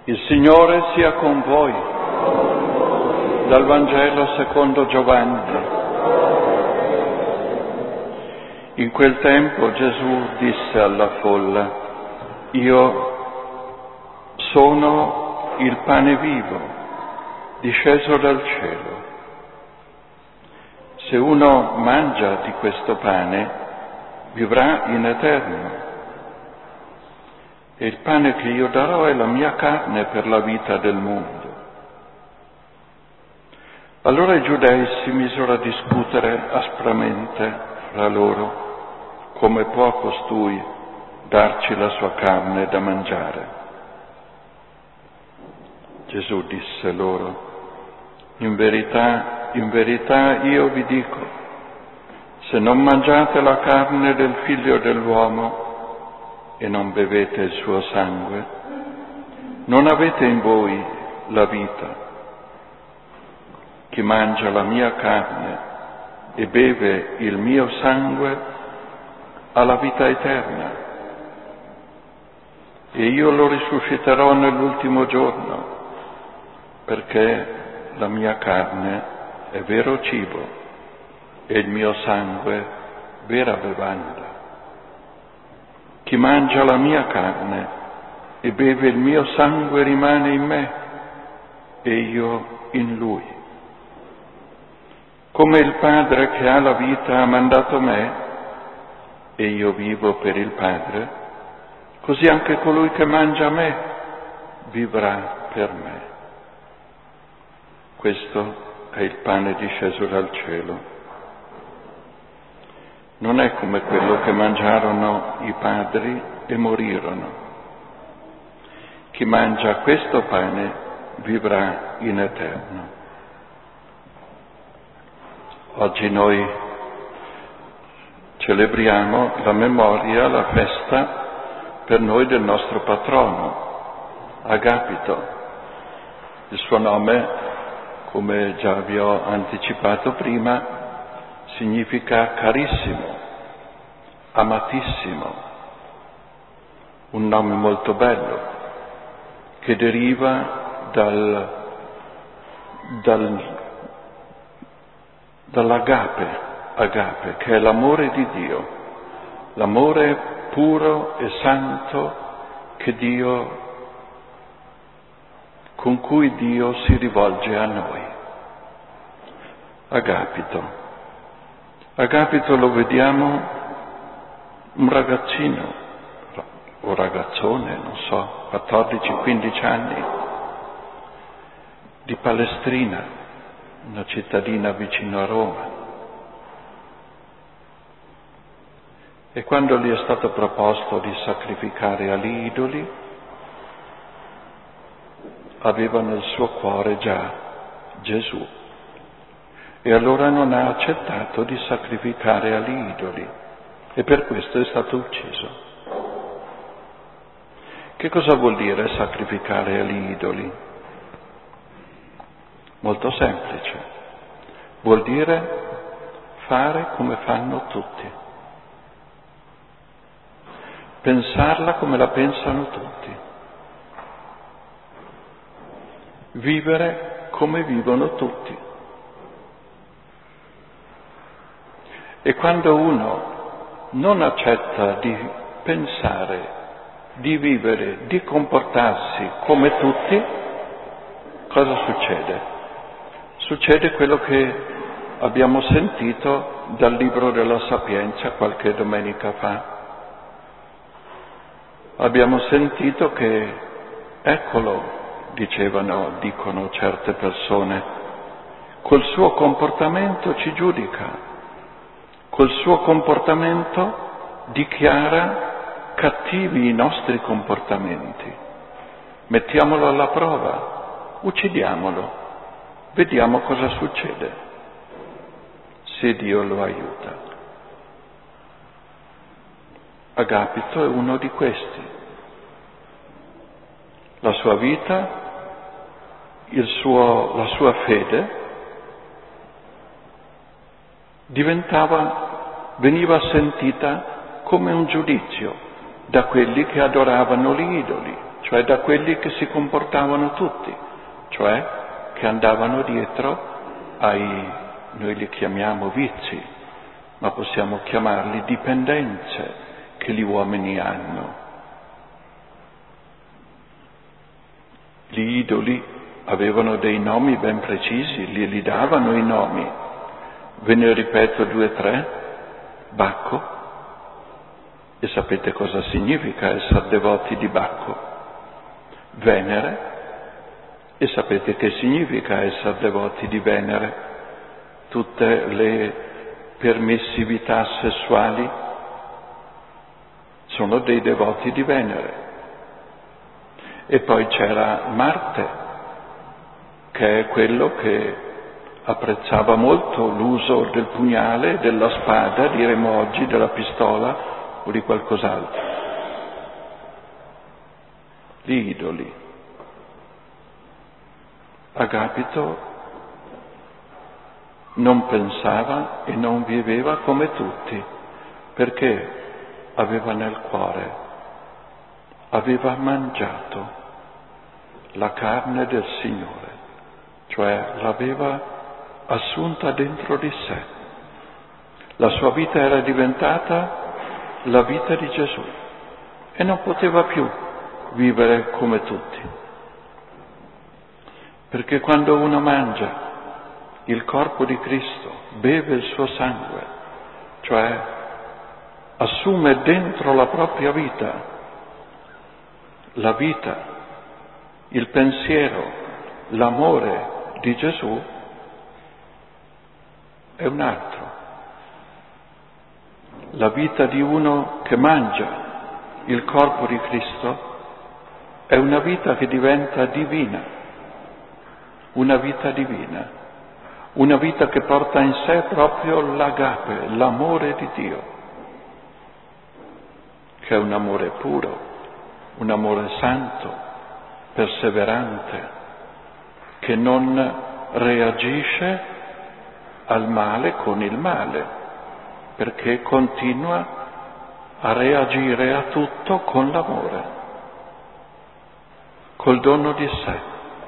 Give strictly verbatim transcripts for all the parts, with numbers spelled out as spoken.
Il Signore sia con voi. Dal Vangelo secondo Giovanni. In quel tempo Gesù disse alla folla: Io sono il pane vivo, disceso dal cielo. Se uno mangia di questo pane, vivrà in eterno. E il pane che io darò è la mia carne per la vita del mondo. Allora i giudei si misero a discutere aspramente fra loro: come può costui darci la sua carne da mangiare? Gesù disse loro: in verità, in verità io vi dico, se non mangiate la carne del Figlio dell'uomo e non bevete il suo sangue, non avete in voi la vita. Chi mangia la mia carne e beve il mio sangue ha la vita eterna, e io lo risusciterò nell'ultimo giorno, perché la mia carne è vero cibo e il mio sangue vera bevanda. Chi mangia la mia carne e beve il mio sangue rimane in me e io in lui. Come il Padre che ha la vita ha mandato me e io vivo per il Padre, così anche colui che mangia me vivrà per me. Questo è il pane disceso dal cielo. Non è come quello che mangiarono i padri e morirono. Chi mangia questo pane vivrà in eterno. Oggi noi celebriamo la memoria, la festa per noi del nostro patrono, Agapito. Il suo nome, come già vi ho anticipato prima, significa carissimo, amatissimo, un nome molto bello che deriva dal, dal, dall'agape, agape, che è l'amore di Dio, l'amore puro e santo che Dio, con cui Dio si rivolge a noi. Agapito. Agapito lo vediamo un ragazzino, o ragazzone, non so, quattordici quindici anni, di Palestrina, una cittadina vicino a Roma. E quando gli è stato proposto di sacrificare agli idoli, aveva nel suo cuore già Gesù. E allora non ha accettato di sacrificare agli idoli e per questo è stato ucciso. Che cosa vuol dire sacrificare agli idoli? Molto semplice. Vuol dire fare come fanno tutti. Pensarla come la pensano tutti. Vivere come vivono tutti. E quando uno non accetta di pensare, di vivere, di comportarsi come tutti, cosa succede? Succede quello che abbiamo sentito dal libro della Sapienza qualche domenica fa. Abbiamo sentito che, eccolo, dicevano, dicono certe persone, col suo comportamento ci giudica. Col suo comportamento dichiara cattivi i nostri comportamenti. Mettiamolo alla prova, uccidiamolo, vediamo cosa succede, se Dio lo aiuta. Agapito è uno di questi. La sua vita, il suo, la sua fede diventava, veniva sentita come un giudizio da quelli che adoravano gli idoli, cioè da quelli che si comportavano tutti, cioè che andavano dietro ai, noi li chiamiamo vizi, ma possiamo chiamarli dipendenze che gli uomini hanno. Gli idoli avevano dei nomi ben precisi, glieli davano i nomi. Ve ne ripeto due o tre. Bacco, e sapete cosa significa essere devoti di Bacco? Venere, e sapete che significa essere devoti di Venere? Tutte le permissività sessuali sono dei devoti di Venere. E poi c'era Marte, che è quello che apprezzava molto l'uso del pugnale, della spada, diremo oggi, della pistola o di qualcos'altro. Gli idoli. Agapito non pensava e non viveva come tutti, perché aveva nel cuore, aveva mangiato la carne del Signore, cioè l'aveva assunta dentro di sé. La sua vita era diventata la vita di Gesù e non poteva più vivere come tutti. Perché quando uno mangia il corpo di Cristo, beve il suo sangue, cioè assume dentro la propria vita la vita, il pensiero, l'amore di Gesù, è un altro. La vita di uno che mangia il corpo di Cristo è una vita che diventa divina, una vita divina, una vita che porta in sé proprio l'agape, l'amore di Dio, che è un amore puro, un amore santo, perseverante, che non reagisce al male con il male, perché continua a reagire a tutto con l'amore, col dono di sé.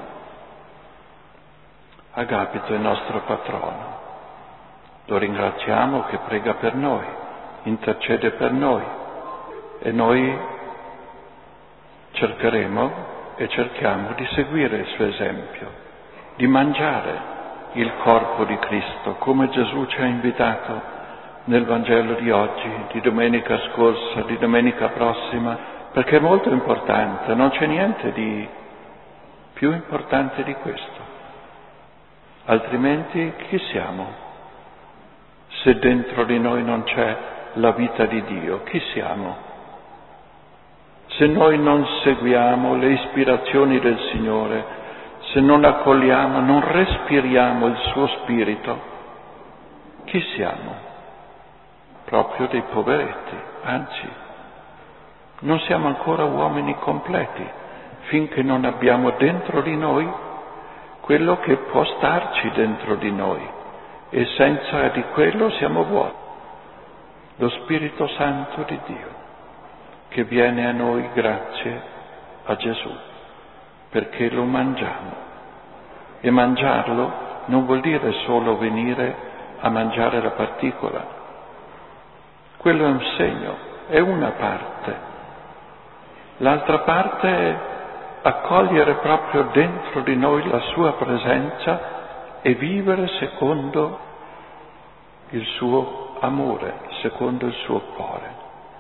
Agapito è il nostro patrono. Lo ringraziamo che prega per noi, intercede per noi e noi cercheremo e cerchiamo di seguire il suo esempio, di mangiare il corpo di Cristo, come Gesù ci ha invitato nel Vangelo di oggi, di domenica scorsa, di domenica prossima, perché è molto importante, non c'è niente di più importante di questo. Altrimenti chi siamo? Se dentro di noi non c'è la vita di Dio, chi siamo? Se noi non seguiamo le ispirazioni del Signore, se non accogliamo, non respiriamo il suo spirito, chi siamo? Proprio dei poveretti, anzi, non siamo ancora uomini completi, finché non abbiamo dentro di noi quello che può starci dentro di noi, e senza di quello siamo vuoti. Lo Spirito Santo di Dio, che viene a noi grazie a Gesù, perché lo mangiamo. E mangiarlo non vuol dire solo venire a mangiare la particola. Quello è un segno, è una parte. L'altra parte è accogliere proprio dentro di noi la sua presenza e vivere secondo il suo amore, secondo il suo cuore.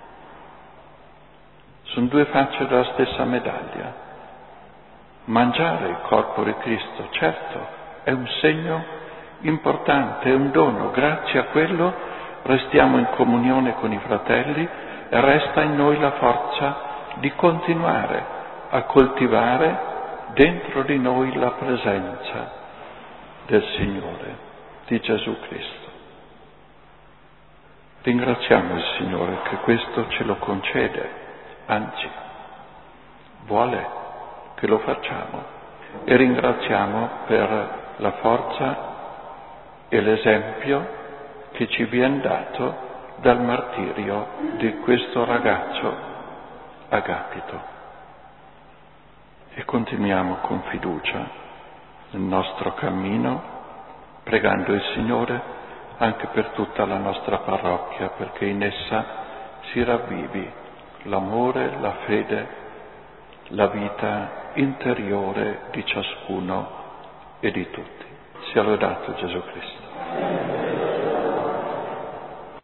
Sono due facce della stessa medaglia. Mangiare il corpo di Cristo, certo, è un segno importante, è un dono. Grazie a quello restiamo in comunione con i fratelli e resta in noi la forza di continuare a coltivare dentro di noi la presenza del Signore, di Gesù Cristo. Ringraziamo il Signore che questo ce lo concede, anzi, vuole che lo facciamo, e ringraziamo per la forza e l'esempio che ci viene dato dal martirio di questo ragazzo Agapito. e continuiamo con fiducia nel nostro cammino, pregando il Signore anche per tutta la nostra parrocchia, perché in essa si ravvivi l'amore, la fede, la vita interiore di ciascuno e di tutti. Sia lodato Gesù Cristo.